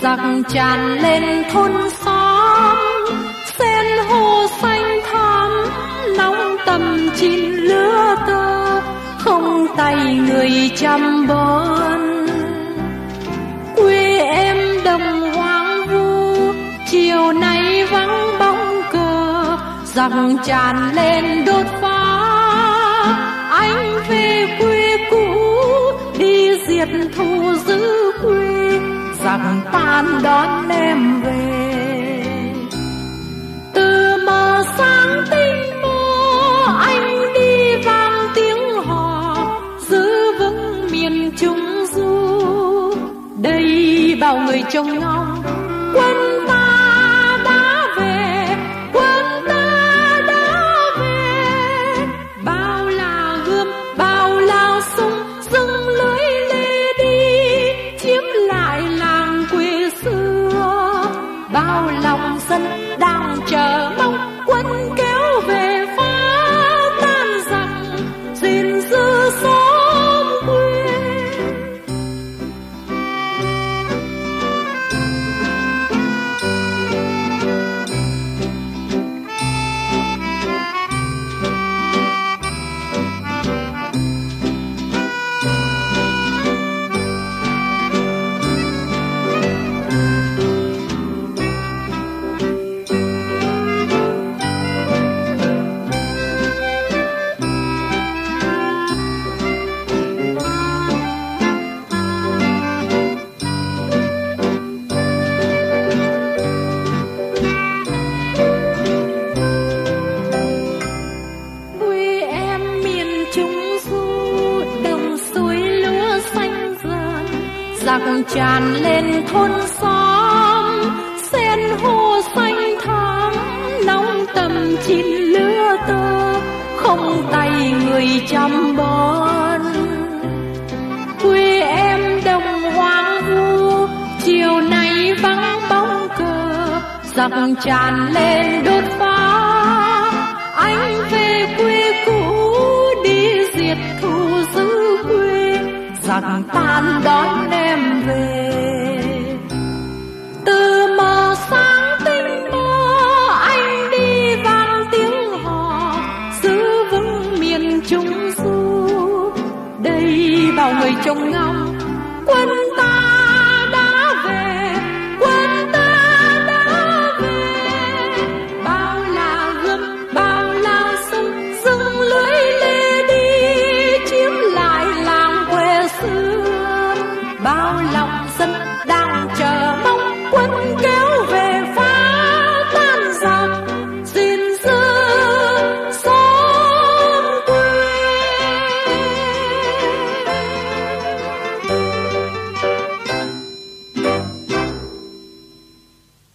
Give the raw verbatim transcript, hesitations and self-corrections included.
giặc tràn lên thôn xóm, sen hồ xanh thắm nóng tầm chín lứa tơ, không tay người chăm bón. Quê em đồng hoang vu, chiều nay vắng bóng cờ, giặc tràn lên đốt phá. Anh về quê cũ đi diệt thù giữ quê, giặc tan đón em về. Từ mờ sáng tinh mơ anh đi vang tiếng hò, giữ vững miền Trung Du. Đây bao người trông ngóng quân ta đã về, quân ta đã về. Bao là gươm bao là súng dâng lưới lê đi, chiếm lại làng quê xưa. Bao lòng dân đang chờ mong quân kéo về phá tan giặc, gìn giữ xóm quê. Giặc tràn lên thôn xóm, sen hồ xanh thắm nóng tầm chín lứa tơ, không tay người chăm bón. Quê em đồng hoang vu, chiều nay vắng bóng cờ, giặc tràn lên đốt phá. Anh về quê cũ đi diệt thù giữ quê, giặc tan đón em về. Từ mờ sáng tinh mơ anh đi vang tiếng hò, giữ vững miền Trung Du. Đây bao người trông ngóng